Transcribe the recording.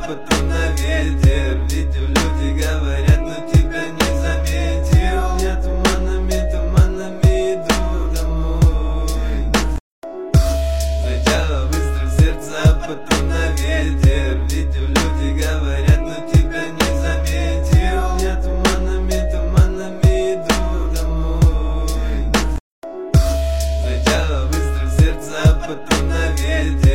потом на ветер. Видел, люди говорят, но тебя не заметил. Я туманами, туманами иду домой. Сначала выстрел в сердце, а потом на ветер. Видел, люди говорят, но тебя не заметил. Я туманами, туманами иду домой. Сначала выстрел в сердце, а потом на ветер.